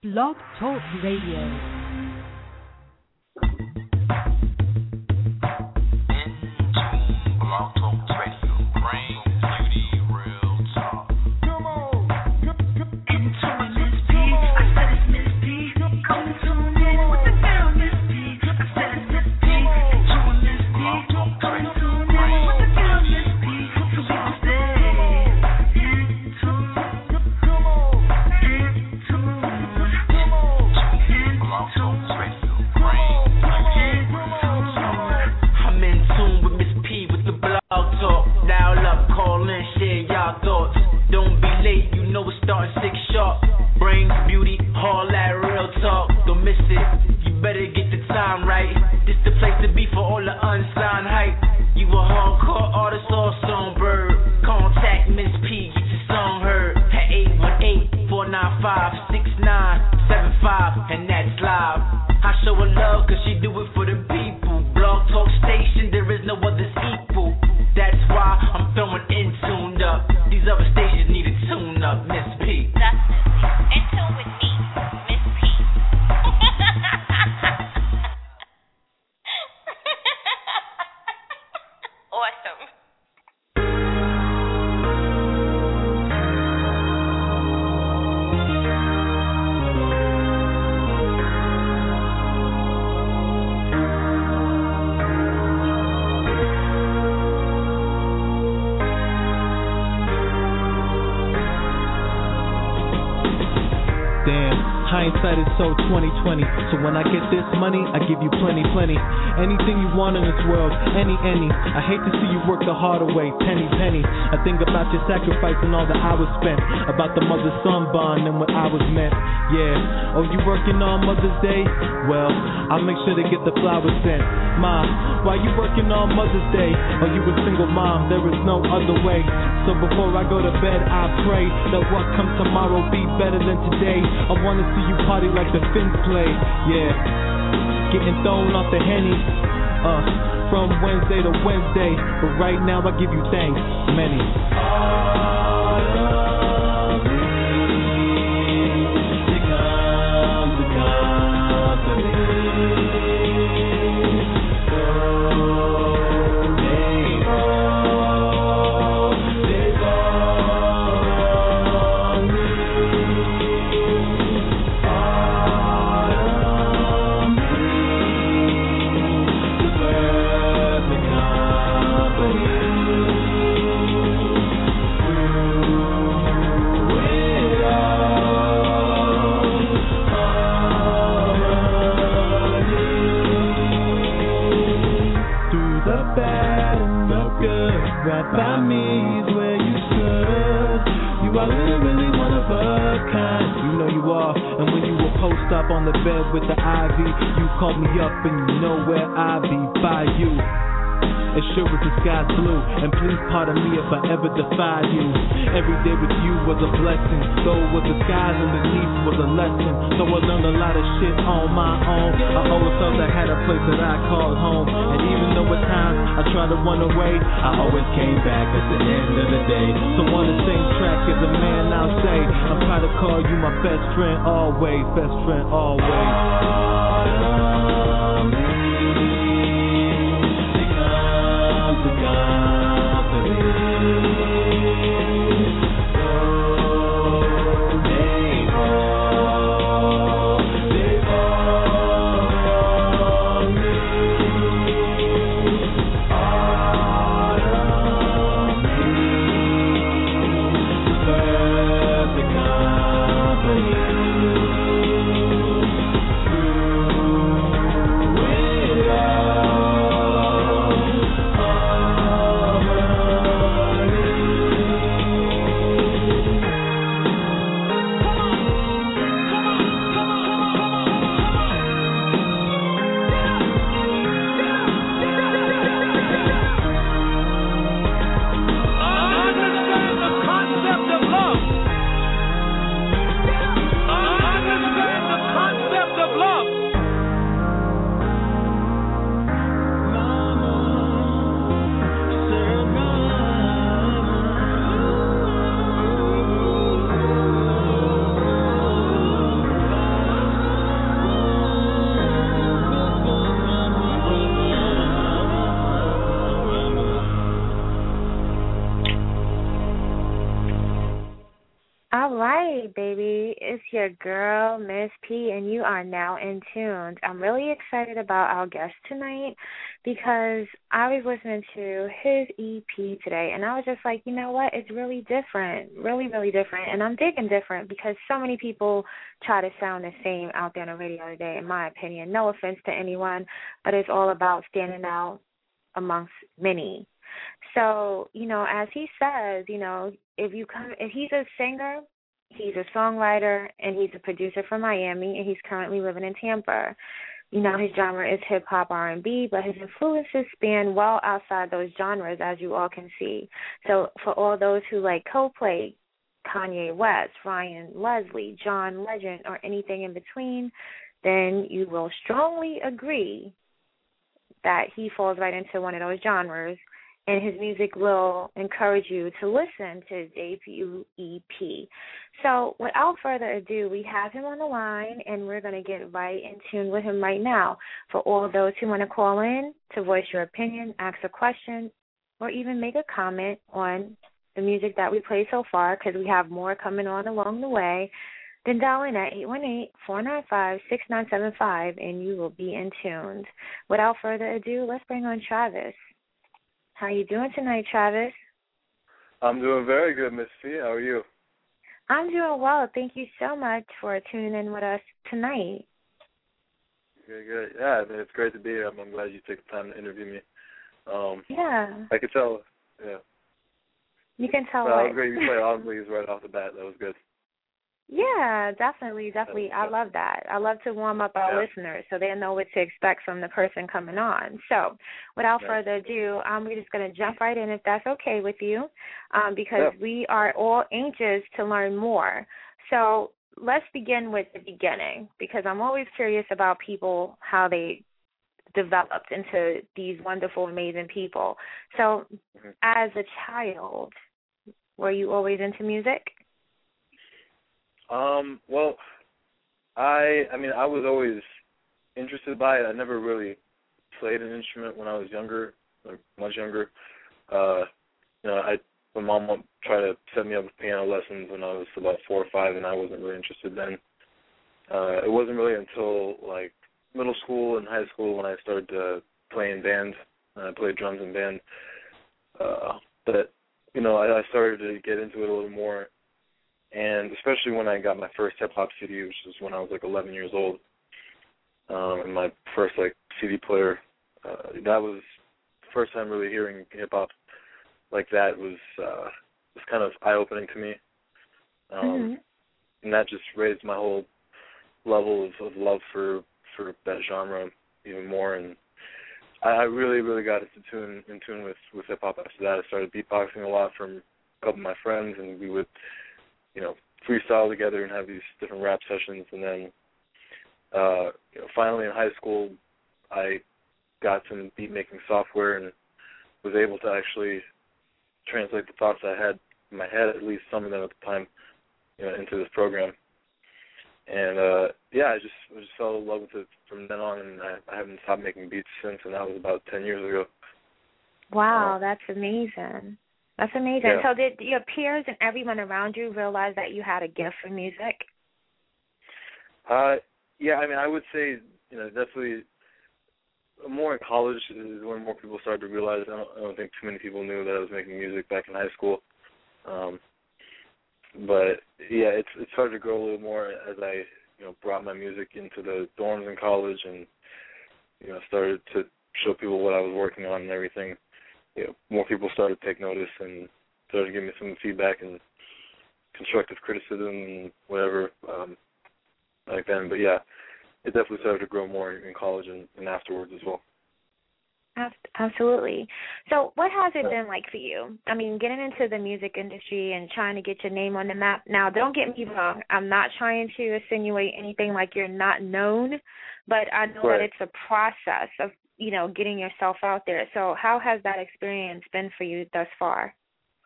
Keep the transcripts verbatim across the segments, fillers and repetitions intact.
Blog Talk Radio. Hindsight is so twenty twenty. So when I get this money, I give you plenty, plenty. Anything you want in this world, any, any. I hate to see you work the harder way, penny, penny. I think about your sacrifice and all the hours spent, about the mother-son bond and what I was meant. Yeah, oh, you working on Mother's Day? Well, I'll make sure to get the flowers sent. Mom, why you working on Mother's Day? Are you a single mom? There is no other way. So before I go to bed, I pray that what comes tomorrow be better than today. I wanna see you party like the Finns play. Yeah, getting thrown off the Henny uh, from Wednesday to Wednesday. But right now I give you thanks, many. Stop on the bed with the ivy. You called me up and you know where I be, by you. As sure as the sky's blue, and please pardon me if I ever defied you. Every day with you was a blessing, though with the skies underneath was a lesson. So I learned a lot of shit on my own. I always felt I had a place that I called home, and even though at times I tried to run away, I always came back at the end of the day. So on the same track as a man, I'll say I'm proud to call you my best friend always, best friend always. When your girl, Miss P, and you are now in tuned. I'm really excited about our guest tonight because I was listening to his E P today, and I was just like, you know what? It's really different, really, really different. And I'm digging different because so many people try to sound the same out there on the radio today, in my opinion. No offense to anyone, but it's all about standing out amongst many. So, you know, as he says, you know, if you come, if he's a singer, he's a songwriter, and he's a producer from Miami, and he's currently living in Tampa. You know, his genre is hip-hop R and B, but his influences span well outside those genres, as you all can see. So for all those who like Coldplay, Kanye West, Ryan Leslie, John Legend, or anything in between, then you will strongly agree that he falls right into one of those genres, and his music will encourage you to listen to his debut E P. So without further ado, we have him on the line, and we're going to get right in tune with him right now. For all those who want to call in to voice your opinion, ask a question, or even make a comment on the music that we played so far, because we have more coming on along the way, then dial in at eight one eight, four nine five, six nine seven five, and you will be in tuned. Without further ado, let's bring on Travis. How you doing tonight, Travis? I'm doing very good, Miss P. How are you? I'm doing well. Thank you so much for tuning in with us tonight. Good, good. Yeah, I mean, it's great to be here. I'm, I'm glad you took the time to interview me. Um, yeah. I could tell, yeah. You can tell well, what? It was great you played all the leads right off the bat. That was good. Yeah, definitely, definitely. I love that. I love to warm up our yeah. listeners so they know what to expect from the person coming on. So without yeah. further ado, um, we're just going to jump right in if that's okay with you, um, because yeah. we are all anxious to learn more. So let's begin with the beginning, because I'm always curious about people, how they developed into these wonderful, amazing people. So mm-hmm. as a child, were you always into music? Um, well, I I mean, I was always interested by it. I never really played an instrument when I was younger, like much younger. Uh, you know, I my mom tried to set me up with piano lessons when I was about four or five, and I wasn't really interested then. Uh, it wasn't really until like middle school and high school when I started to play in band. I played drums in band. Uh, but you know, I, I started to get into it a little more. And especially when I got my first hip-hop C D, which was when I was like eleven years old, um, and my first like C D player, uh, that was the first time really hearing hip-hop like that. Was uh, was kind of eye-opening to me, um, mm-hmm. and that just raised my whole level of, of love for, for that genre even more. And I, I really, really got into tune in tune with, with hip-hop after that. I started beatboxing a lot from a couple of my friends, and we would, you know, freestyle together and have these different rap sessions. And then, uh, you know, finally in high school, I got some beat-making software and was able to actually translate the thoughts I had in my head, at least some of them at the time, you know, into this program. And, uh, yeah, I just I just fell in love with it from then on, and I, I haven't stopped making beats since, and that was about ten years ago. Wow, uh, that's amazing. That's amazing. Yeah. So did your peers and everyone around you realize that you had a gift for music? Uh, yeah, I mean, I would say, you know, definitely more in college is when more people started to realize. I don't, I don't think too many people knew that I was making music back in high school. Um, but, yeah, it's it started to grow a little more as I, you know, brought my music into the dorms in college and, you know, started to show people what I was working on and everything. You know, more people started to take notice and started to give me some feedback and constructive criticism and whatever um, like then. But, yeah, it definitely started to grow more in college and, and afterwards as well. Absolutely. So what has it been like for you? I mean, getting into the music industry and trying to get your name on the map. Now, don't get me wrong. I'm not trying to insinuate anything like you're not known, but I know right. that it's a process of, you know, getting yourself out there. So how has that experience been for you thus far?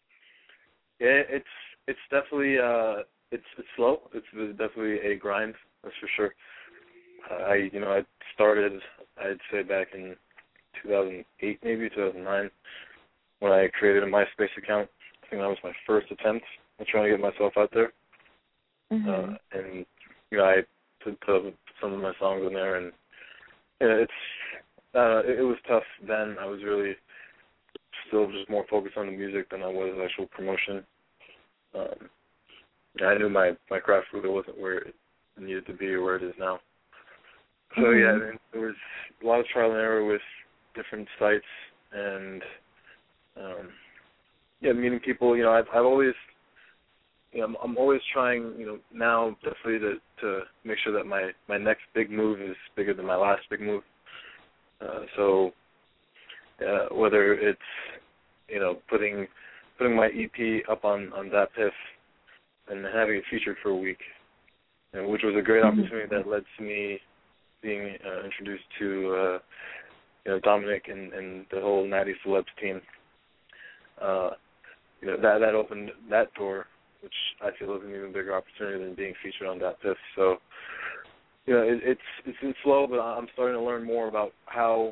Yeah, it's it's definitely uh, it's it's slow. It's definitely a grind, that's for sure. Uh, I you know I started I'd say back in two thousand eight, maybe two thousand nine, when I created a MySpace account. I think that was my first attempt at trying to get myself out there. Mm-hmm. uh, and you know I put, put some of my songs in there, and you know, it's uh, it, it was tough then. I was really still just more focused on the music than I was actual promotion. Um, I knew my, my craft really wasn't where it needed to be or where it is now. So mm-hmm. yeah, I mean, there was a lot of trial and error with different sites and um, yeah, meeting people. You know, I've, I've always, you know, I'm, I'm always trying, you know, now definitely to, to make sure that my, my next big move is bigger than my last big move. Uh, so uh, whether it's, you know, putting putting my E P up on, on DatPiff and having it featured for a week, you know, which was a great mm-hmm. opportunity that led to me being uh, introduced to uh, you know, Dominic and, and the whole Natty Celebs team. Uh, you know, that that opened that door, which I feel is an even bigger opportunity than being featured on DatPiff. So, you know, it, it's it's been slow, but I'm starting to learn more about how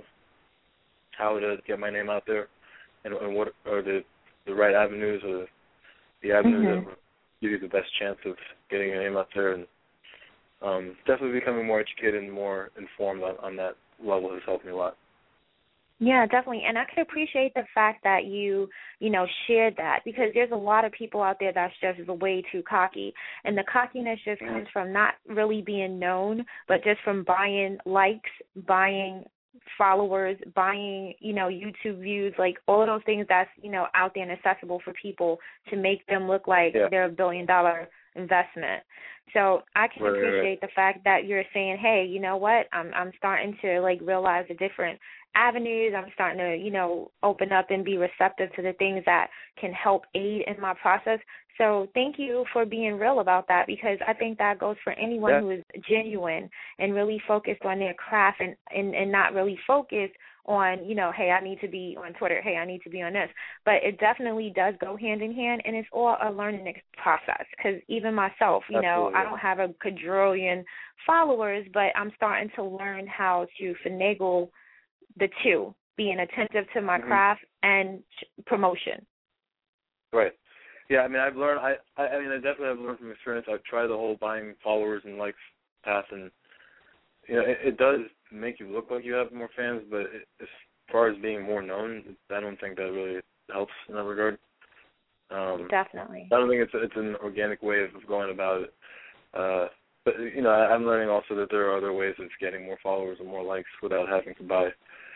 how to get my name out there, and, and what are the, the right avenues or the, the avenues mm-hmm. that will give you the best chance of getting your name out there. And um, definitely becoming more educated and more informed on, on that level has helped me a lot. Yeah, definitely. And I can appreciate the fact that you, you know, shared that, because there's a lot of people out there that's just way too cocky. And the cockiness just mm-hmm. comes from not really being known, but just from buying likes, buying followers, buying, you know, YouTube views, like all of those things that's, you know, out there and accessible for people to make them look like yeah. they're a billion dollar investment. So I can right, appreciate right. the fact that you're saying, hey, you know what, I'm I'm starting to like realize the different avenues. I'm starting to, you know, open up and be receptive to the things that can help aid in my process. So thank you for being real about that, because I think that goes for anyone yeah. who is genuine and really focused on their craft and, and, and not really focused on, you know, hey, I need to be on Twitter, hey, I need to be on this. But it definitely does go hand in hand, and it's all a learning process, because even myself, you Absolutely. know, I don't have a quadrillion followers, but I'm starting to learn how to finagle the two, being attentive to my mm-hmm. craft and promotion. Right. Yeah, I mean, I've learned, I, I, I mean, I definitely have learned from experience. I've tried the whole buying followers and likes path, and, you know, it, it does make you look like you have more fans, but it, as far as being more known, I don't think that really helps in that regard. Um, Definitely. I don't think it's it's an organic way of going about it. Uh, but, you know, I, I'm learning also that there are other ways of getting more followers and more likes without having to buy,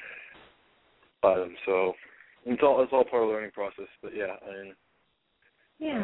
buy them. So it's all, it's all part of the learning process, but, yeah, I mean, yeah.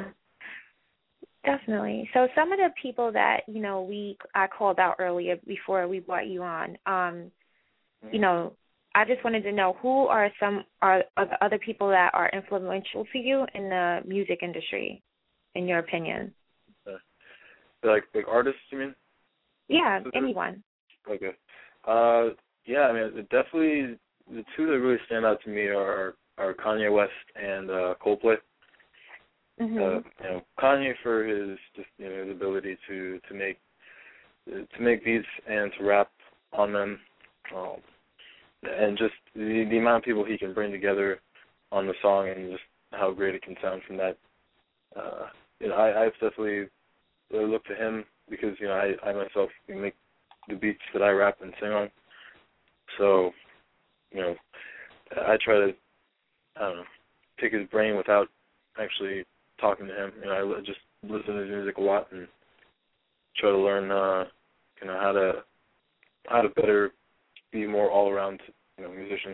Definitely. So some of the people that, you know, we I called out earlier before we brought you on, um, you know, I just wanted to know, who are some are, are the other people that are influential to you in the music industry, in your opinion? Uh, like like artists, you mean? Yeah, anyone. Okay. Uh, yeah, I mean, definitely the two that really stand out to me are are Kanye West and uh, Coldplay. Mm-hmm. Uh, you know, Kanye for his just, you know, his ability to to make to make beats and to rap on them, um, and just the, the amount of people he can bring together on the song, and just how great it can sound from that. Uh, you know, I I've definitely really looked to him, because you know I I myself make the beats that I rap and sing on, so you know I try to I don't know pick his brain without actually talking to him. You know, I just listen to his music a lot and try to learn, uh, you know, how to how to better be more all around, you know, musician.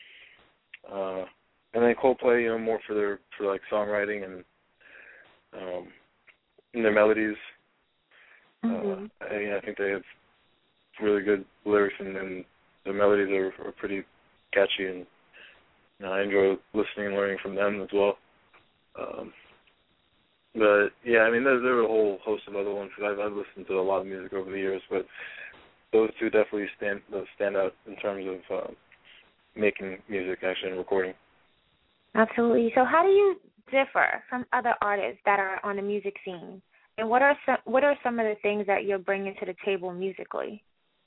Uh, and then Coldplay, you know, more for their for like songwriting and um, and their melodies. Mm-hmm. Uh, I, I think they have really good lyrics, and, and their melodies are, are pretty catchy, and you know, I enjoy listening and learning from them as well. Um, But, yeah, I mean, there, there are a whole host of other ones, because I've, I've listened to a lot of music over the years, but those two definitely stand stand out in terms of uh, making music, actually, and recording. Absolutely. So how do you differ from other artists that are on the music scene? And what are some, what are some of the things that you're bringing to the table musically?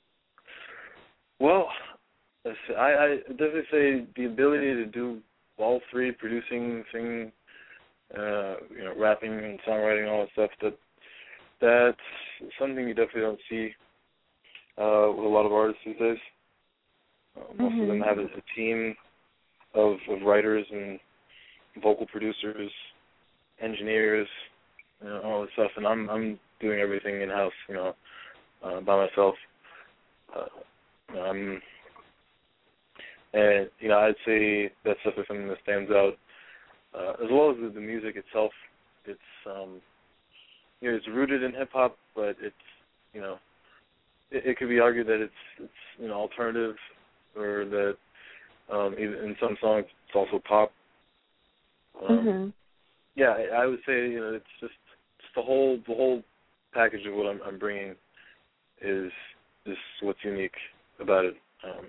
Well, I, I definitely say the ability to do all three, producing, singing, Uh, you know, rapping and songwriting, all that stuff. That that's something you definitely don't see uh, with a lot of artists these days. Uh, most mm-hmm. of them have a, a team of, of writers and vocal producers, engineers, you know, all this stuff, and I'm I'm doing everything in house, you know, uh, by myself. Uh, you know, I'm, and you know, I'd say that stuff is something that stands out, uh, as well as the, the music itself. It's um, you know, it's rooted in hip hop, but it's, you know, it, it could be argued that it's it's you know, alternative, or that um, even in some songs it's also pop. Um, mm-hmm. Yeah, I, I would say, you know, it's just, just the whole the whole package of what I'm, I'm bringing is is what's unique about it. Um,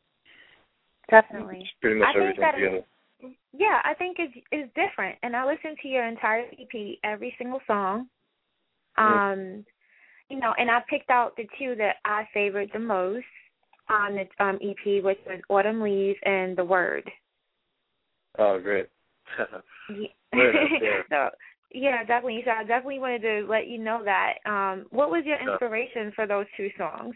Definitely. Pretty much I think everything that together. is, yeah, I think it's, it's different. And I listened to your entire E P, every single song. Um, mm-hmm. You know, and I picked out the two that I favored the most on the um, E P, which was Autumn Leaves and The Word. Oh, great. yeah. yeah. So, yeah, definitely. So I definitely wanted to let you know that. Um, what was your inspiration yeah. for those two songs?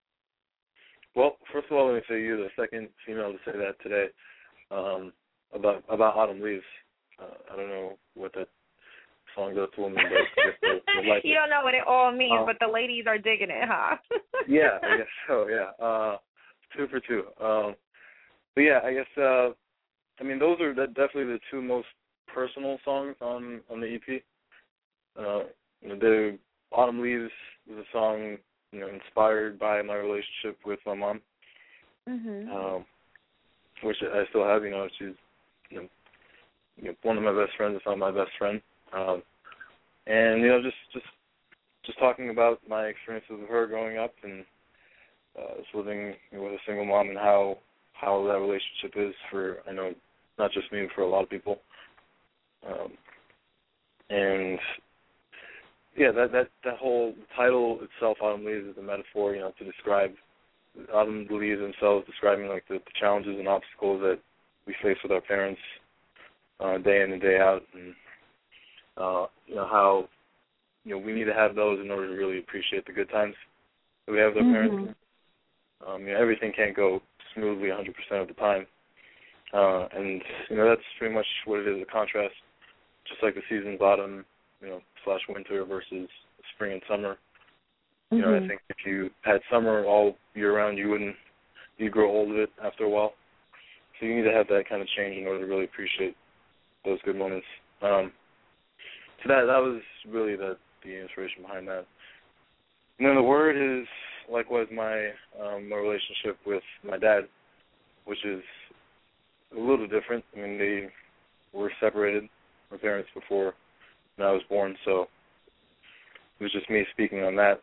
Well, first of all, let me say you're the second female to say that today um, about about Autumn Leaves. Uh, I don't know what that song does to women, but they, they like you it. don't know what it all means, uh, but the ladies are digging it, huh? yeah, I guess so. Yeah, uh, two for two. Um, but yeah, I guess. Uh, I mean, those are definitely the two most personal songs on, on the E P. Uh, the Autumn Leaves was a song, you know, inspired by my relationship with my mom, mm-hmm. um, which I still have. You know, she's you know, you know, one of my best friends, if not my best friend. Um, and you know, just just just talking about my experiences with her growing up and uh, just living with a single mom, and how how that relationship is for, I know, not just me, but for a lot of people. Um, and yeah, that, that that whole title itself, Autumn Leaves, is a metaphor, you know, to describe autumn leaves themselves, describing like the, the challenges and obstacles that we face with our parents uh, day in and day out, and uh, you know how you know we need to have those in order to really appreciate the good times that we have with our mm-hmm. parents. Um, you know, everything can't go smoothly one hundred percent of the time, uh, and you know that's pretty much what it is, a contrast. Just like the seasons, autumn, you know, slash winter versus spring and summer. Mm-hmm. You know, I think if you had summer all year round, you wouldn't, you'd grow old of it after a while. So you need to have that kind of change in order to really appreciate those good moments. Um, so that that was really the the inspiration behind that. And then The Word is likewise my um, my relationship with my dad, which is a little different. I mean, they were separated. My parents before when I was born, so it was just me speaking on that.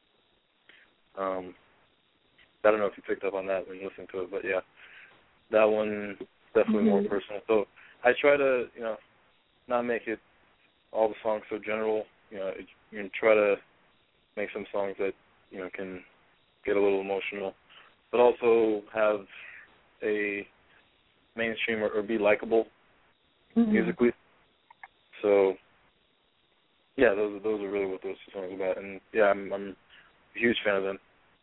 Um, I don't know if you picked up on that when listening to it, but yeah, that one definitely mm-hmm. more personal. So I try to, you know, not make it all the songs so general. You know, it, you know, try to make some songs that you know can get a little emotional, but also have a mainstream or, or be likable mm-hmm. musically. So, yeah, those those are really what those songs are about, and yeah, I'm I'm a huge fan of them.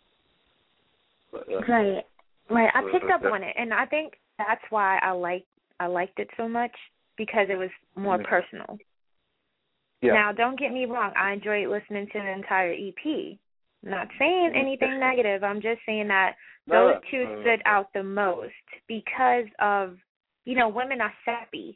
But, uh, right, right. I picked up yeah. on it, and I think that's why I liked I liked it so much, because it was more mm-hmm. personal. Yeah. Now, don't get me wrong. I enjoyed listening to the entire E P. I'm not saying anything negative. I'm just saying that no, those two no, no, stood no. out the most because of, you know, women are sappy.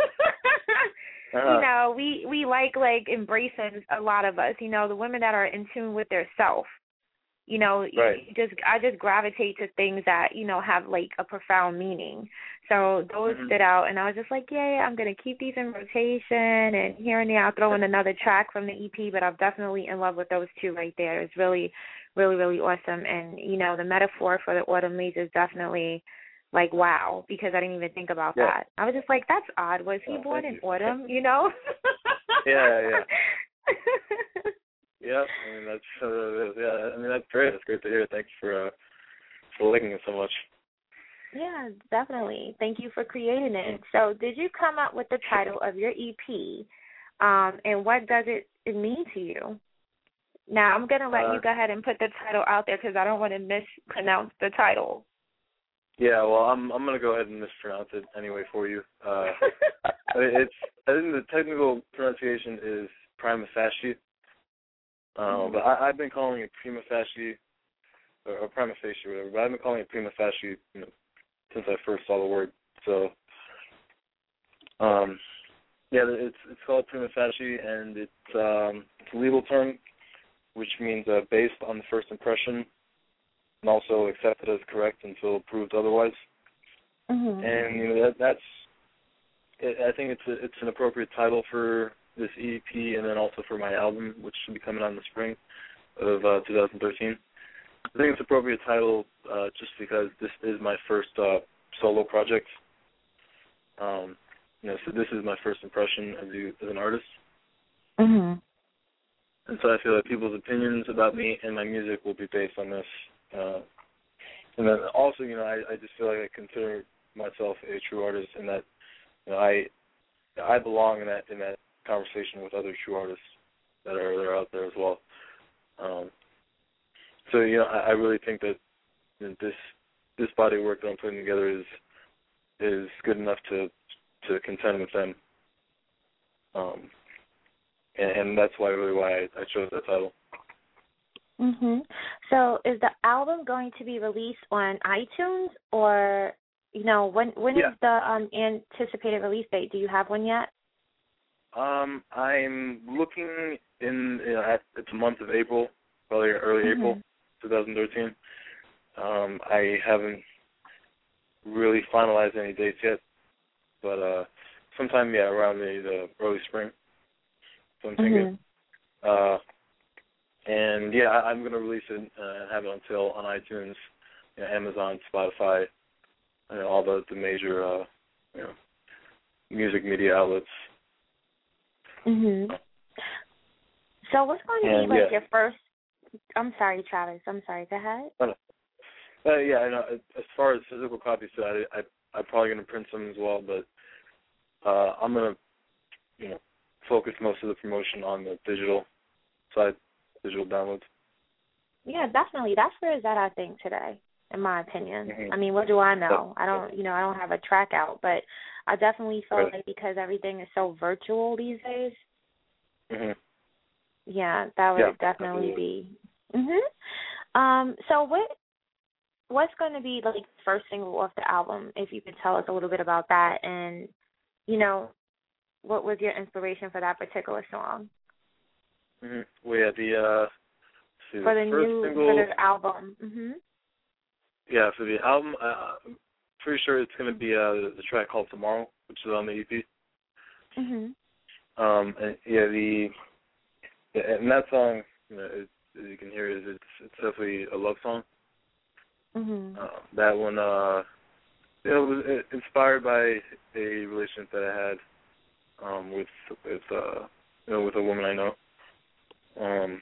Uh-huh. You know, we, we like, like, embracing a lot of us, you know, the women that are in tune with their self. You know, right. you just I just gravitate to things that, you know, have, like, a profound meaning. So those mm-hmm. stood out, and I was just like, yeah, I'm going to keep these in rotation, and here and there I'll throw in another track from the E P, but I'm definitely in love with those two right there. It's really, really, really awesome. And, you know, the metaphor for the autumn leaves is definitely, like, wow, because I didn't even think about yeah. that. I was just like, that's odd. Was he oh, born in you. autumn, you know? yeah, yeah. Yeah, I mean that's uh, yeah. I mean that's great. That's great to hear. Thanks for uh, for liking it so much. Yeah, definitely. Thank you for creating it. So, did you come up with the title of your E P, um, and what does it, it mean to you? Now, I'm going to let uh, you go ahead and put the title out there because I don't want to mispronounce the title. Yeah, well, I'm I'm gonna go ahead and mispronounce it anyway for you. Uh, it's I think the technical pronunciation is prima facie, uh, mm-hmm. but I, I've been calling it prima facie or, or prima facie, or whatever. But I've been calling it prima facie, you know, since I first saw the word. So, um, yeah, it's it's called prima facie, and it's um, it's a legal term, which means uh, based on the first impression. And also accepted as correct until proved otherwise. Mm-hmm. And you know that that's, it, I think it's a, it's an appropriate title for this E P, and then also for my album, which should be coming out in the spring of uh, two thousand thirteen. I think it's an appropriate title uh, just because this is my first uh, solo project. Um, you know, so this is my first impression of you as an artist. Mm-hmm. And so I feel that people's opinions about me and my music will be based on this. Uh, and then also, you know, I, I just feel like I consider myself a true artist, and that, you know, I I belong in that in that conversation with other true artists that are that are out there as well. Um, so you know, I, I really think that you know, this this body of work that I'm putting together is is good enough to to contend with them. Um, and, and that's why really why I, I chose that title. Mhm. So, is the album going to be released on iTunes, or you know, when when yeah. is the um, anticipated release date? Do you have one yet? Um, I'm looking in you know, at it's the month of April, probably early mm-hmm. April, twenty thirteen. Um, I haven't really finalized any dates yet, but uh, sometime yeah around the, the early spring. So I'm thinking. Mm-hmm. Uh, And, yeah, I, I'm going to release it and uh, have it on sale on iTunes, you know, Amazon, Spotify, you know, all the, the major, uh, you know, music media outlets. Mhm. So what's going to and, be, like, yeah. your first – I'm sorry, Travis. I'm sorry. Go ahead. Uh, uh, yeah, I know. As far as physical copies, I, I, I'm probably going to print some as well, but uh, I'm going to, you know, focus most of the promotion on the digital side. Digital downloads. Yeah, definitely. That's where it's at, I think, today, in my opinion. Mm-hmm. I mean, what do I know? I don't, you know, I don't have a track out, but I definitely feel right. like because everything is so virtual these days, mm-hmm. yeah, that would yeah, definitely absolutely. be. Mhm. Um. So what, what's going to be like the first single off the album? If you could tell us a little bit about that, and you know, what was your inspiration for that particular song? Mm-hmm. Well, yeah, the uh, see, for the, the first new single, for the album. Mhm. Yeah, for the album, uh, I'm pretty sure it's going to be uh, the track called Tomorrow, which is on the E P. Mhm. Um, and yeah, the yeah, and that song, you know, it, as you can hear, is it's it's definitely a love song. Mhm. Uh, that one, uh, you know, it was inspired by a relationship that I had um, with with uh, you know, with a woman I know. Um,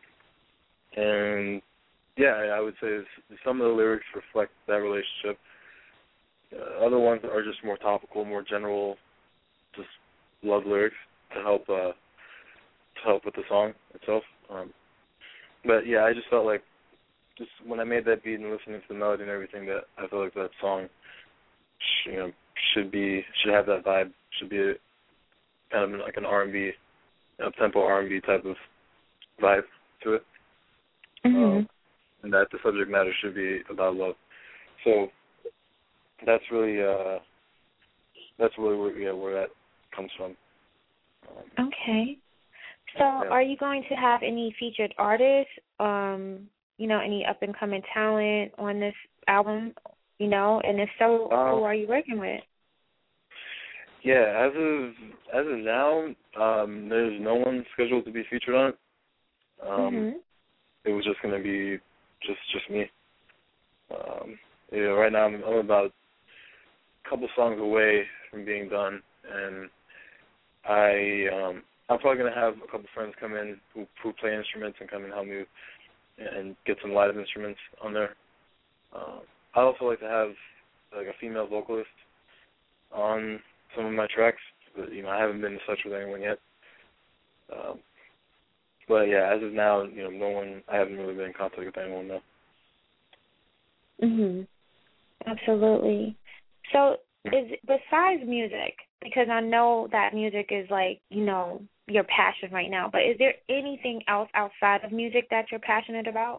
and yeah, I would say some of the lyrics reflect that relationship. Uh, other ones are just more topical, more general, just love lyrics to help uh, to help with the song itself. Um, but yeah, I just felt like just when I made that beat and listening to the melody and everything, that I felt like that song, sh- you know, should be should have that vibe. Should be a, kind of like an R and B, up tempo R and B type of vibe to it. Mhm. Um, and that the subject matter should be about love. So that's really uh, that's really where, yeah, where that comes from. Um, okay. So yeah. are you going to have any featured artists, um, you know, any up and coming talent on this album, you know, and if so, um, who are you working with? Yeah, as of as of now, um, there's no one scheduled to be featured on it. Um, mhm. It was just going to be just just me. Um, you know, right now I'm, I'm about a couple songs away from being done, and I um, I'm probably going to have a couple friends come in who who play instruments and come and help me and get some live instruments on there. Uh, I also like to have like a female vocalist on some of my tracks, but you know I haven't been in touch with anyone yet. Um, but yeah, as of now, you know, no one. I haven't really been in contact with anyone though. Mhm. Absolutely. So, is besides music, because I know that music is like, you know, your passion right now, but is there anything else outside of music that you're passionate about?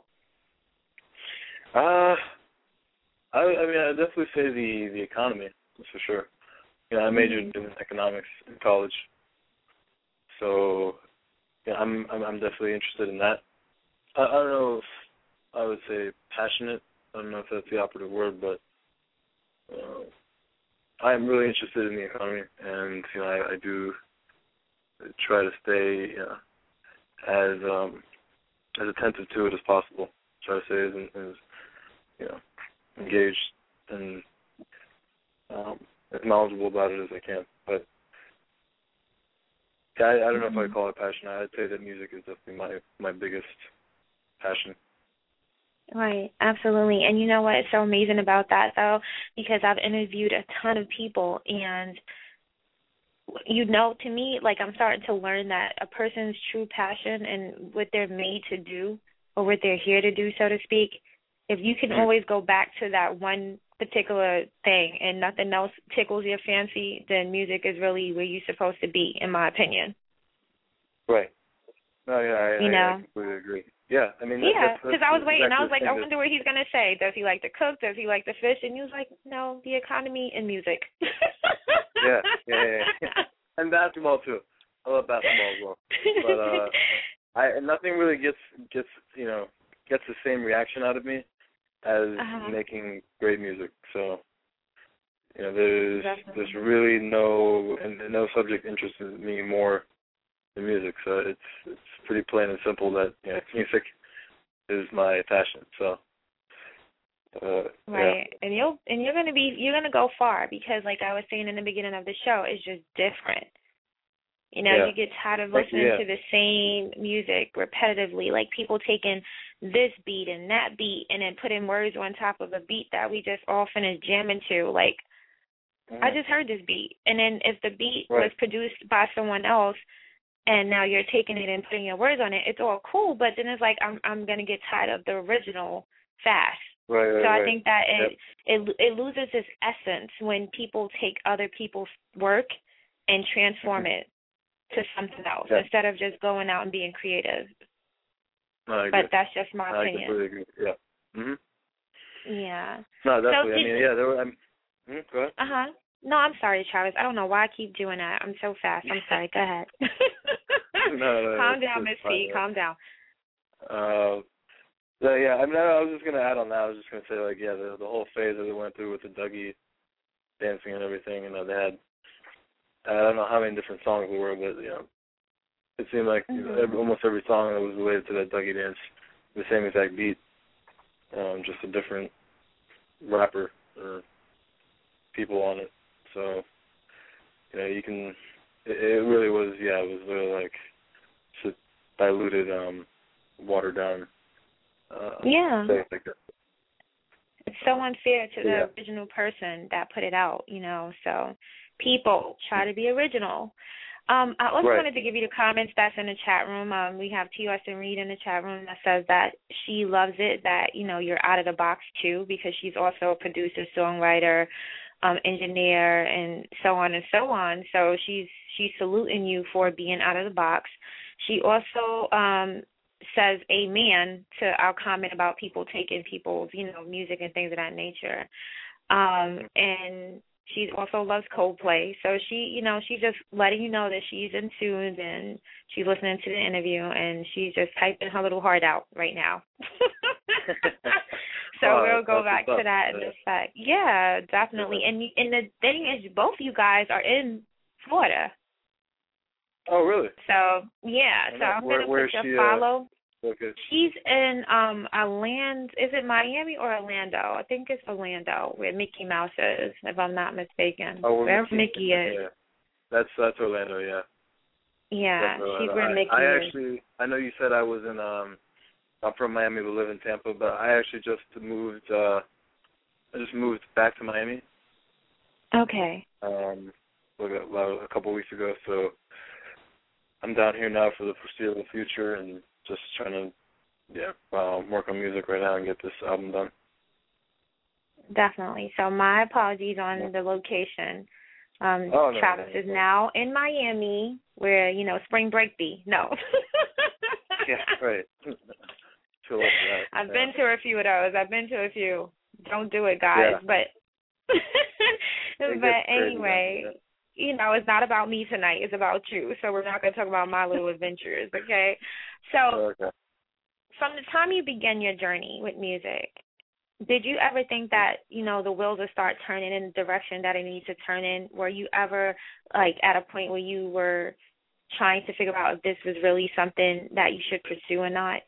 Uh, I, I mean, I definitely say the the economy, that's for sure. You know, I majored mm-hmm. in economics in college, so yeah, I'm I'm, I'm definitely interested in that. I, I don't know if I would say passionate. I don't know if that's the operative word, but uh, I am really interested in the economy, and you know, I, I do try to stay you know, as um, as attentive to it as possible. Try to stay as, as you know, engaged and um, as knowledgeable about it as I can. But yeah, I, I don't know mm-hmm. if I call it passion. I'd say that music is definitely my my biggest passion. Right, absolutely. And you know what is so amazing about that, though? Because I've interviewed a ton of people, and, you know, to me, like, I'm starting to learn that a person's true passion and what they're made to do, or what they're here to do, so to speak, if you can always go back to that one particular thing and nothing else tickles your fancy, then music is really where you're supposed to be, in my opinion. Right. No, yeah, I, you I, know? I completely agree. Yeah, I mean, yeah, because I was waiting. Exactly I was like, I that, wonder what he's gonna say. Does he like to cook? Does he like to fish? And he was like, no, the economy and music. yeah, yeah, yeah, yeah, and basketball too. I love basketball as well. But uh, I nothing really gets gets you know gets the same reaction out of me as uh-huh. making great music. So you know, there's Definitely. there's really no and no subject interests me more than music. So it's it's pretty plain and simple that you know, music is my passion. So uh, right, yeah. and you'll and you're gonna be you're gonna go far because, like I was saying in the beginning of the show, it's just different. You know, yeah. you get tired of listening yeah. to the same music repetitively, like people taking this beat and that beat and then putting words on top of a beat that we just all finished jamming to. Like, mm. I just heard this beat. And then if the beat right. was produced by someone else and now you're taking it and putting your words on it, it's all cool, but then it's like I'm I'm going to get tired of the original fast. Right, right, so I right. think that it, yep. it it loses its essence when people take other people's work and transform mm-hmm. it to something else yeah. instead of just going out and being creative. No, I agree. But that's just my I opinion. I completely agree. Yeah. Mhm. Yeah. No, definitely. So I mean, yeah. There were. I'm, mm, go ahead. Uh huh. No, I'm sorry, Travis. I don't know why I keep doing that. I'm so fast. I'm sorry. Go ahead. no, no, Calm no, down, Miss P. Calm down. Uh, so yeah. I mean, I, I was just gonna add on that. I was just gonna say, like, yeah, the the whole phase that they went through with the Dougie dancing and everything, and you know, they had. I don't know how many different songs there were, but you know, it seemed like mm-hmm. you know, every, almost every song that was related to that Dougie dance, the same exact beat, um, just a different rapper or people on it. So, you know, you can. It, it really was, yeah, it was really like just diluted, um, watered down. Uh, yeah. Like that. It's so unfair to the yeah. original person that put it out, you know. So, people try to be original. Um, I also right. wanted to give you the comments that's in the chat room. Um, we have T. Weston Reed in the chat room that says that she loves it, that, you know, you're out of the box, too, because she's also a producer, songwriter, um, engineer, and so on and so on. So she's she's saluting you for being out of the box. She also um, says amen to our comment about people taking people's, you know, music and things of that nature. Um, and she also loves Coldplay. So she, you know, she's just letting you know that she's in tune and she's listening to the interview and she's just typing her little heart out right now. so oh, we'll go back to that in a sec. Yeah, definitely. And and the thing is, both you guys are in Florida. Oh, really? So, yeah. So I'm going to put your she, follow. Uh... Okay. She's in um Orlando. Is it Miami or Orlando? I think it's Orlando, where Mickey Mouse is, if I'm not mistaken. Oh, where Mickey, Mickey is. Yeah. That's that's Orlando, yeah. Yeah, Orlando. she's where Mickey I, I is. actually, I know you said I was in. Um, I'm from Miami, but live in Tampa. But I actually just moved. Uh, I just moved back to Miami. Okay. Um, about a couple weeks ago. So, I'm down here now for the foreseeable future and just trying to, yeah, uh, work on music right now and get this album done. Definitely. So my apologies on yeah. the location. Um, oh, no, Travis no, is no. now in Miami, where, you know, spring break be. No. yeah, right. Feel like that. I've yeah. been to a few of those. I've been to a few. Don't do it, guys. Yeah. But but anyway, then, yeah. you know, it's not about me tonight. It's about you. So we're not going to talk about my little adventures, okay? So oh, okay. from the time you began your journey with music, did you ever think that, you know, the wheels would start turning in the direction that it needs to turn in? Were you ever, like, at a point where you were trying to figure out if this was really something that you should pursue or not?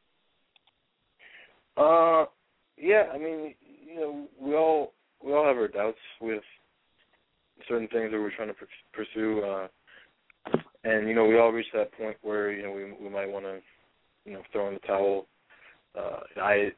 Uh, yeah, I mean, you know, we all we all have our doubts with certain things that we're trying to pursue, uh, and, you know, we all reach that point where, you know, we we might want to, you know, throw in the towel. Uh, I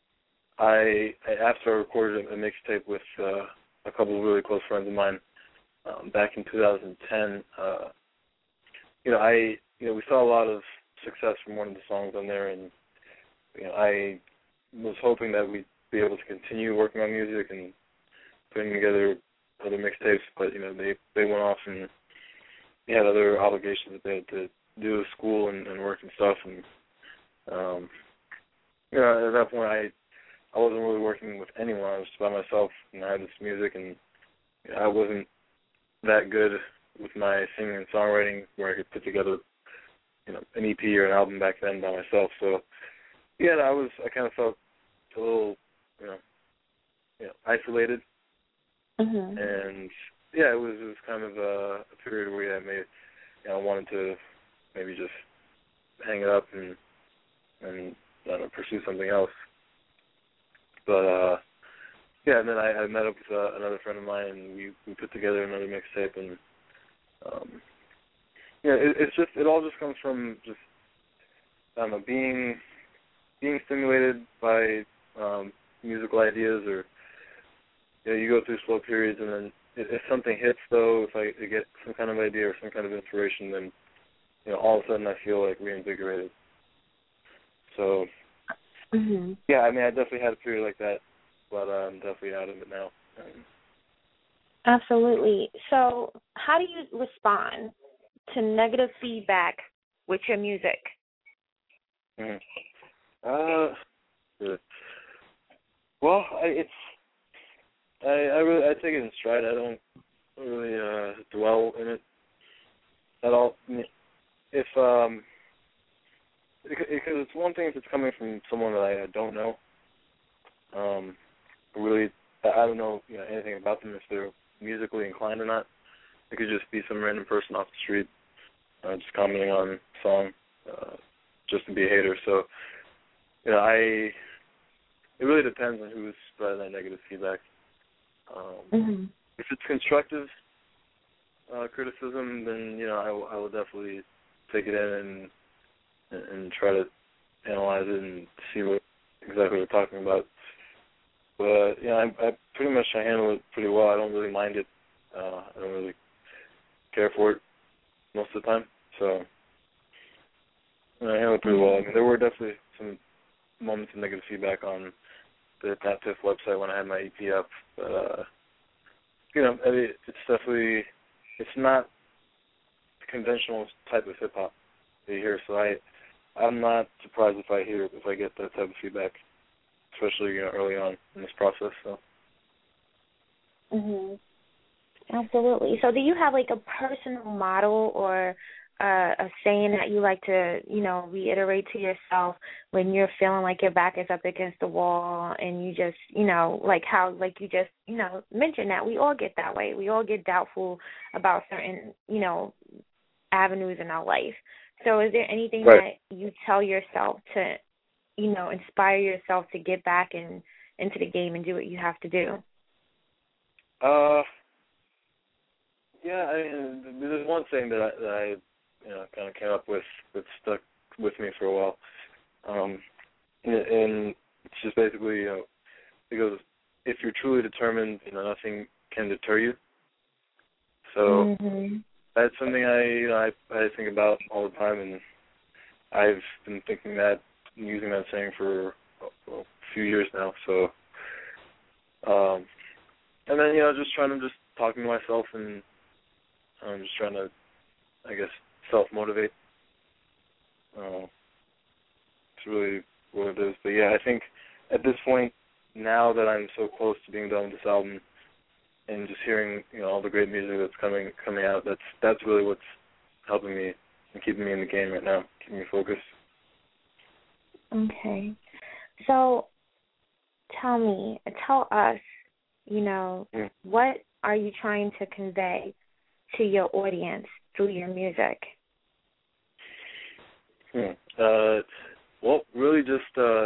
I, after I recorded a mixtape with uh, a couple of really close friends of mine um, back in two thousand ten, uh, you know, I, you know, we saw a lot of success from one of the songs on there, and, you know, I was hoping that we'd be able to continue working on music and putting together other mixtapes, but, you know, they, they went off and they had other obligations that they had to do with school and, and work and stuff, and, um, you know, at that point I I wasn't really working with anyone. I was just by myself, and I had this music, and you know, I wasn't that good with my singing and songwriting where I could put together, you know, an E P or an album back then by myself. So, yeah, I was, I kind of felt a little, you know, you know isolated. Mm-hmm. And, yeah, it was, it was kind of a, a period where I made, you know, I wanted to maybe just hang it up and, and I don't know, pursue something else. But, uh, yeah, and then I, I met up with uh, another friend of mine, and we, we put together another mixtape, and, um, yeah, it, it's just, it all just comes from just, I don't know, being, being stimulated by um, musical ideas, or, you know, you go through slow periods, and then if, if something hits, though, if I get some kind of idea or some kind of inspiration, then, you know, all of a sudden I feel, like, reinvigorated. So... Mm-hmm. Yeah, I mean, I definitely had a period like that, but uh, I'm definitely out of it now. Um, Absolutely. So how do you respond to negative feedback with your music? mm-hmm. Uh, good. Well, I, it's I I really I take it in stride. I don't really uh, dwell in it at all. If um. Because it's one thing if it's coming from someone that I don't know. Um, really, I don't know, you know anything about them, if they're musically inclined or not. It could just be some random person off the street uh, just commenting on a song uh, just to be a hater. So, you know, I it really depends on who's spreading that negative feedback. Um, mm-hmm. If it's constructive uh, criticism, then, you know, I, w- I will definitely take it in and and try to analyze it and see what exactly we're talking about. But, you know, I, I pretty much I handle it pretty well. I don't really mind it. Uh, I don't really care for it most of the time. So, you know, I handle it pretty well. I mean, there were definitely some moments of negative feedback on the Hip Hop Tiff website when I had my E P up. But, uh, you know, it's definitely, it's not the conventional type of hip-hop that you hear. So I, I'm not surprised if I hear, if I get that type of feedback, especially, you know, early on in this process. So. Mhm. Absolutely. So, do you have like a personal model or uh, a saying that you like to, you know, reiterate to yourself when you're feeling like your back is up against the wall, and you just, you know, like how, like you just, you know, mentioned that we all get that way. We all get doubtful about certain, you know, avenues in our life. So is there anything Right. that you tell yourself to, you know, inspire yourself to get back in, into the game and do what you have to do? Uh, yeah, I mean, there's one thing that I, that I you know, kind of came up with that stuck with me for a while. Um, and, and it's just basically, you know, it goes, if you're truly determined, you know, nothing can deter you. So, mm-hmm. that's something I you know I I think about all the time, and I've been thinking that, using that saying for a, a few years now. So, um, and then you know just trying to just talking to myself, and I'm just trying to, I guess, self motivate. Uh, it's really what it is. But yeah, I think at this point, now that I'm so close to being done with this album, and just hearing, you know, all the great music that's coming coming out, that's that's really what's helping me and keeping me in the game right now, keeping me focused. Okay. So tell me, tell us, you know, mm. what are you trying to convey to your audience through your music? Hmm. Uh, well, really just uh,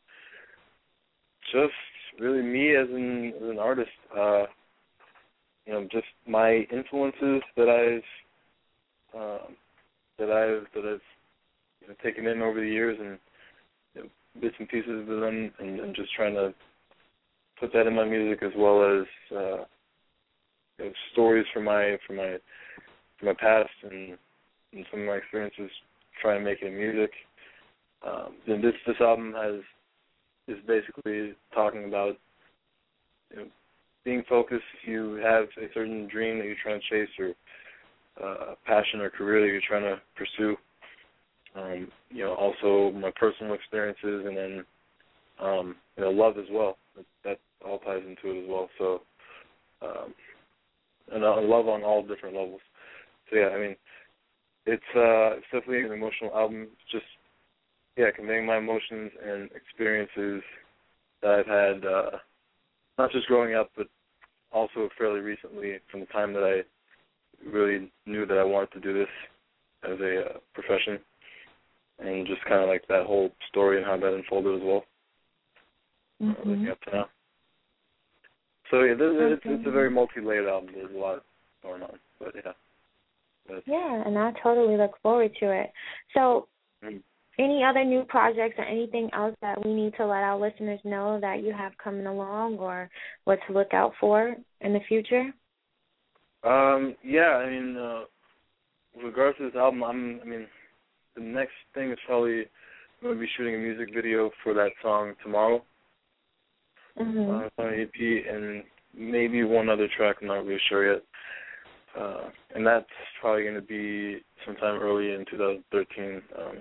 just really me as an as an artist. Uh, you know, just my influences that I've um, that I've that I've you know, taken in over the years, and you know, bits and pieces of them, and, and just trying to put that in my music, as well as uh, you know, stories from my from my from my past and, and some of my experiences, trying to make it in music. Um, and this this album has is basically talking about, you know, being focused. If you have a certain dream that you're trying to chase, or uh, a passion or career that you're trying to pursue, um, you know, also my personal experiences, and then um, you know, love as well. That, that all ties into it as well. So, um, and uh, love on all different levels. So yeah, I mean, it's uh, it's definitely an emotional album. It's just yeah, conveying my emotions and experiences that I've had, uh, not just growing up, but also fairly recently, from the time that I really knew that I wanted to do this as a uh, profession, and just kind of like that whole story and how that unfolded as well, mm-hmm. uh, looking up to now. So yeah, it's, it's a very multi-layered album. There's a lot going on, but yeah. That's, yeah, and I totally look forward to it. So, mm-hmm. any other new projects or anything else that we need to let our listeners know that you have coming along, or what to look out for in the future? Um, yeah, I mean, uh, with regards to this album, I'm, I mean, the next thing is probably going to be shooting a music video for that song tomorrow. Mm-hmm. Uh, on E P, and maybe one other track. I'm not really sure yet. Uh, and that's probably going to be sometime early in two thousand thirteen. Um,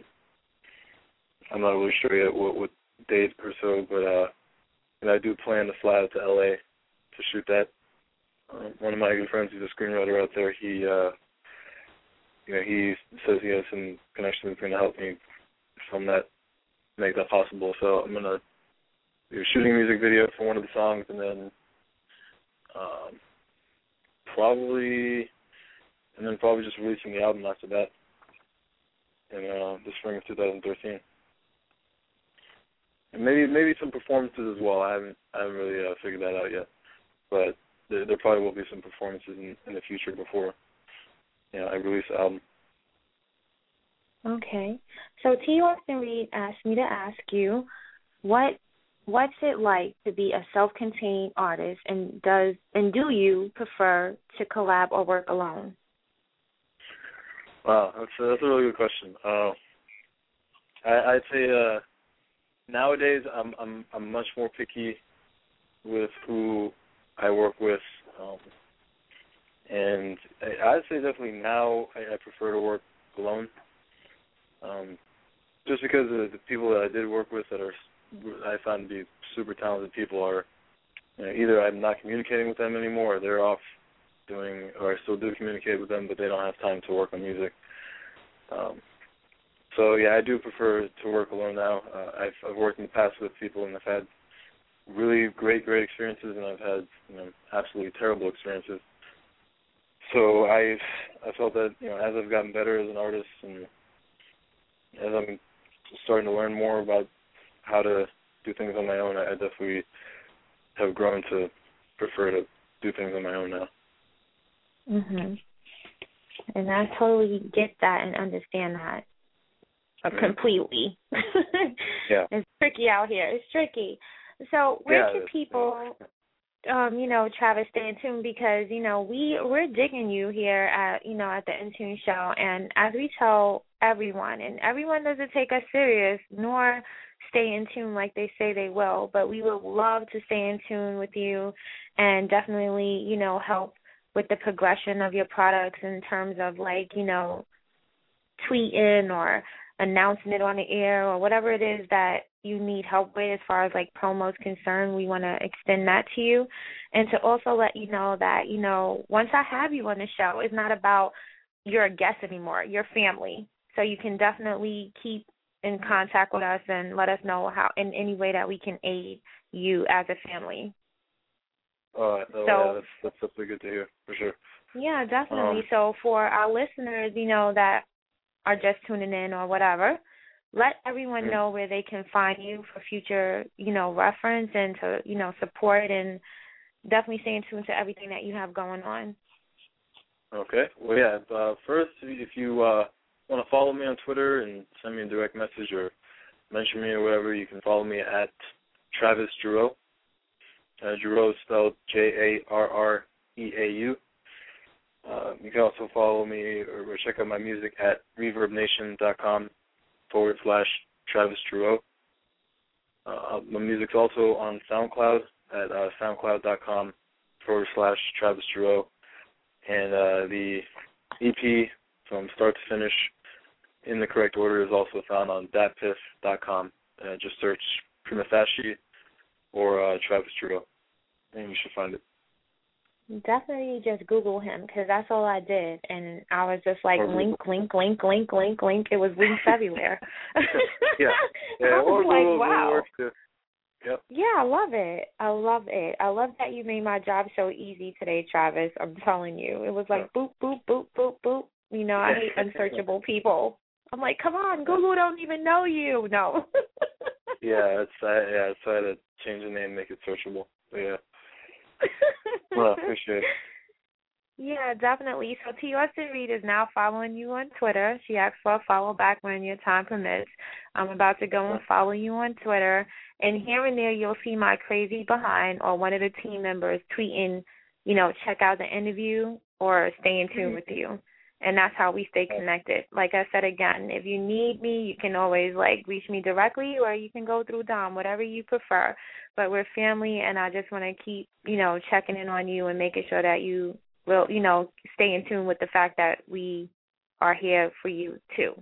I'm not really sure yet what, what date or so, but uh, and I do plan to fly out to L A to shoot that. Uh, one of my good friends, who's a screenwriter out there, he, uh, you know, he says he has some connections that's going to help me film that, make that possible. So I'm going to be shooting a music video for one of the songs, and then um, probably, and then probably just releasing the album after that in uh, the spring of two thousand thirteen. And maybe maybe some performances as well. I haven't I haven't really uh, figured that out yet, but there, there probably will be some performances in, in the future before, you know, I release the album. Okay, so T. Austin Reed asked me to ask you, what what's it like to be a self-contained artist, and does and do you prefer to collab or work alone? Wow, that's a, that's a really good question. Uh, I, I'd say. Uh, Nowadays, I'm I'm I'm much more picky with who I work with, um, and I, I'd say definitely now I, I prefer to work alone, um, just because of the people that I did work with that are I found to be super talented people are, you know, either I'm not communicating with them anymore, or they're off doing, or I still do communicate with them, but they don't have time to work on music. Um, So, yeah, I do prefer to work alone now. Uh, I've, I've worked in the past with people, and I've had really great, great experiences, and I've had, you know, absolutely terrible experiences. So I I felt that, you know, as I've gotten better as an artist, and as I'm starting to learn more about how to do things on my own, I, I definitely have grown to prefer to do things on my own now. Mhm. And I totally get that and understand that. Uh, completely. Yeah. It's tricky out here. It's tricky. So where yeah, can people um, you know, Travis, stay in tune because, you know, we, we're digging you here at, you know, at the Intune Show. And as we tell everyone, and everyone doesn't take us serious, nor stay in tune like they say they will, but we would love to stay in tune with you and definitely, you know, help with the progression of your products in terms of, like, you know, tweeting or announcing it on the air or whatever it is that you need help with as far as, like, promos concerned. We want to extend that to you. And to also let you know that, you know, once I have you on the show, it's not about you're a guest anymore. You're family. So you can definitely keep in contact with us and let us know how in any way that we can aid you as a family. All right. Oh, so, yeah, that's, that's definitely good to hear, for sure. Yeah, definitely. Um, so for our listeners, you know, that are just tuning in or whatever, let everyone know where they can find you for future, you know, reference and to, you know, support, and definitely stay in tune to everything that you have going on. Okay. Well, yeah, uh, first, if you uh, want to follow me on Twitter and send me a direct message or mention me or whatever, you can follow me at Travis Jarreau. Uh, Jarreau is spelled J A R R E A U. Uh, you can also follow me or, or check out my music at reverbnation.com forward slash Travis Jarreau. Uh, my music's also on SoundCloud at uh, soundcloud.com forward slash Travis Jarreau. And uh, the E P from start to finish in the correct order is also found on dat piff dot com. Uh, just search Prima Facie or uh, Travis Jarreau, and you should find it. Definitely just Google him, because that's all I did. And I was just like, or link, link, link, link, link, link. It was links everywhere. yeah. yeah. I was or like, Google, wow. Google works too. Yep. Yeah, I love it. I love it. I love that you made my job so easy today, Travis. I'm telling you. It was like boop, boop, boop, boop, boop. You know, I hate unsearchable people. I'm like, come on, Google don't even know you. No. yeah, it's I, yeah, it's I had to change the name, make it searchable. But yeah. Well, appreciate it. Yeah, definitely. So T. Austin Reed is now following you on Twitter. She asked for a follow back when your time permits. I'm about to go and follow you on Twitter. And here and there you'll see my crazy behind or one of the team members tweeting, you know, check out the interview or stay in tune with you. And that's how we stay connected. Like I said again, if you need me, you can always, like, reach me directly or you can go through Dom, whatever you prefer. But we're family, and I just want to keep, you know, checking in on you and making sure that you will, you know, stay in tune with the fact that we are here for you, too.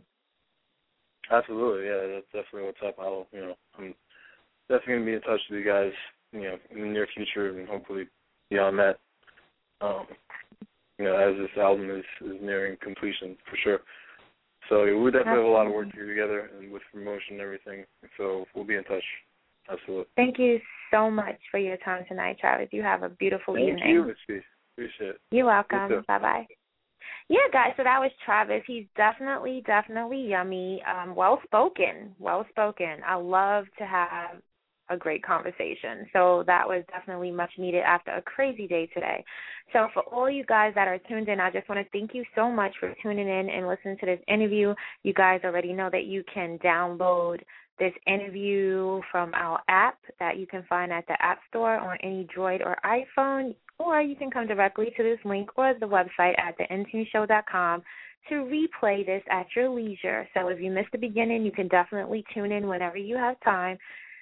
Absolutely, yeah, that's definitely what's up. I'll, you know, I'm definitely going to be in touch with you guys, you know, in the near future and hopefully beyond that. Um, you know, as this album is, is nearing completion, for sure. So yeah, we definitely have a lot of work to do together and with promotion and everything. So we'll be in touch. Absolutely. Thank you so much for your time tonight, Travis. You have a beautiful Thank evening. Thank you, Misty. Appreciate it. You're welcome. You Bye-bye. Yeah, guys, so that was Travis. He's definitely, definitely yummy, um, well-spoken, well-spoken. I love to have a great conversation. So that was definitely much needed after a crazy day today. So for all you guys that are tuned in, I just want to thank you so much for tuning in and listening to this interview. You guys already know that you can download this interview from our app that you can find at the App Store on any Droid or iPhone, or you can come directly to this link or the website at the intune show dot com to replay this at your leisure. So if you missed the beginning, you can definitely tune in whenever you have time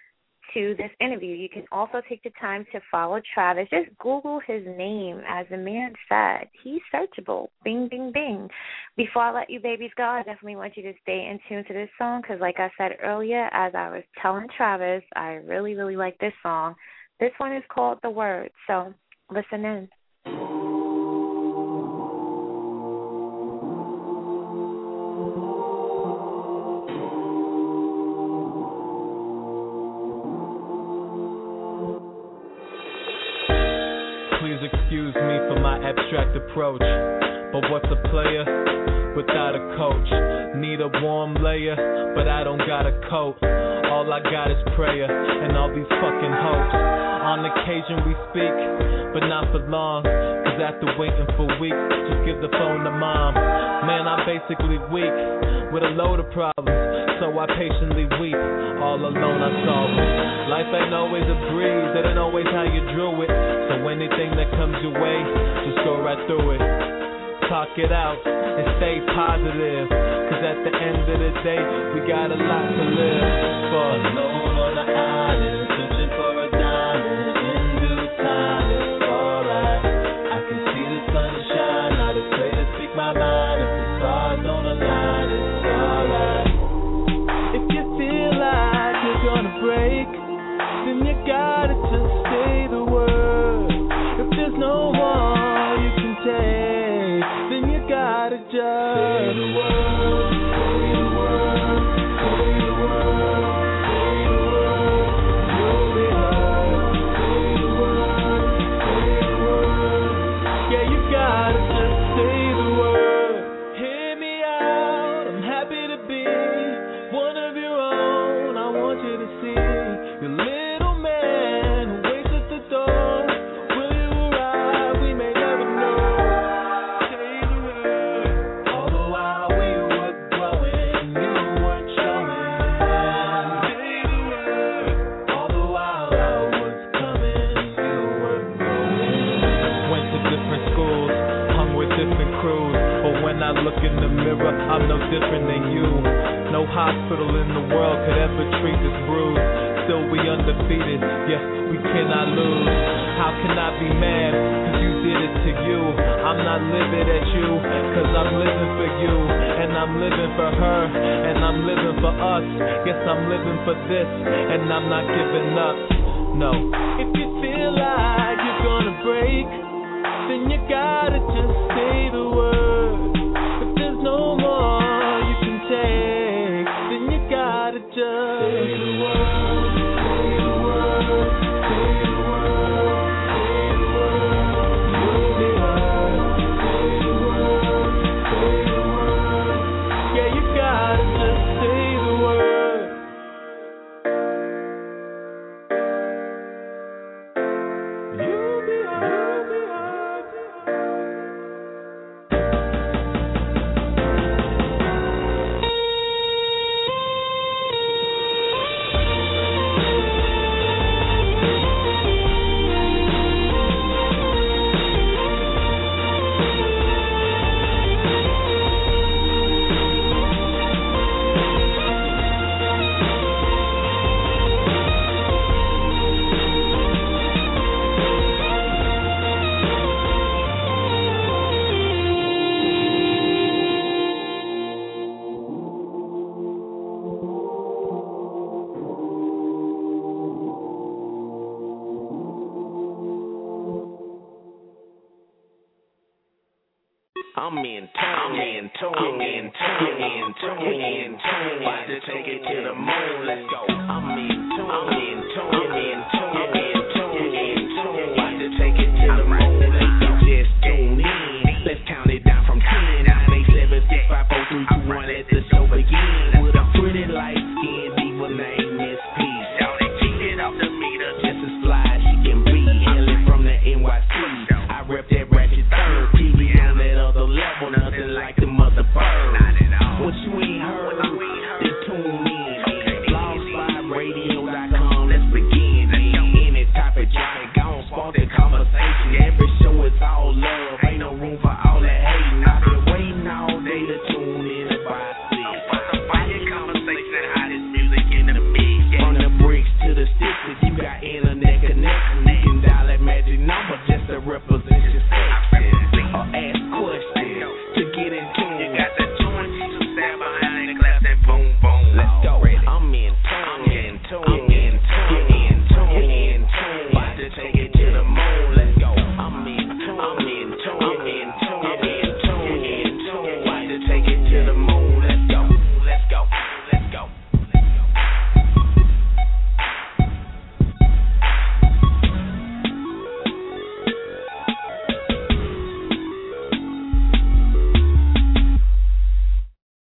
to this interview. You can also take the time to follow Travis. Just Google his name. As the man said, he's searchable. Bing, bing, bing. Before I let you babies go, I definitely want you to stay in tune to this song because, like I said earlier, as I was telling Travis, I really, really like this song. This one is called The Word, so listen in. Excuse me for my abstract approach, but what's a player without a coach? Need a warm layer, but I don't got a coat. All I got is prayer and all these fucking hopes. On occasion we speak, but not for long, cause after waiting for weeks, just give the phone to mom. Man, I'm basically weak with a load of problems. so I patiently weep. All alone I solve it. Life ain't always a breeze, it ain't always how you drew it. So anything that comes your way, just go right through it. Talk it out and stay positive, cause at the end of the day, we got a lot to live for. Alone on the island, searching for a diamond. In due time, it's alright. I can see the sun shine, not afraid to speak my mind. If the stars don't align, it's alright. If you feel like you're gonna break, then you gotta just say the word. If there's no more you can take, then you gotta just say the word, say the word, say the word, say the word. You'll be heard. Say the word, say the word. Yeah, you gotta just say the word. Hear me out, I'm happy to be one of your own. I want you to see your little man who waits at the door. Will you arrive? We may never know. Say the word. All the while we were growing, you weren't showing. Say the word. All the while I was coming, you were growing. Went to different schools, hung with different crews, but when I look in the mirror, I'm no different than you. No hospital in the world could ever treat this bruise. Still we undefeated, yeah, we cannot lose. How can I be mad, cause you did it to you. I'm not living at you, cause I'm living for you. And I'm living for her, and I'm living for us. Yes, I'm living for this, and I'm not giving up, no. If you feel like you're gonna break, then you gotta just say the word. If there's no more you can take, then you gotta just say the word, say the word, say the word, say the word. You'll be heard. Say the word, say the word. Yeah, you gotta just say the word. You'll be heard. You'll be heard. I'm in tune, I'm in tune, I'm in tune, I'm in tune, I'm in tune. About to take it to the moon, let's go. I'm in tune, I'm in tune, I'm in tune.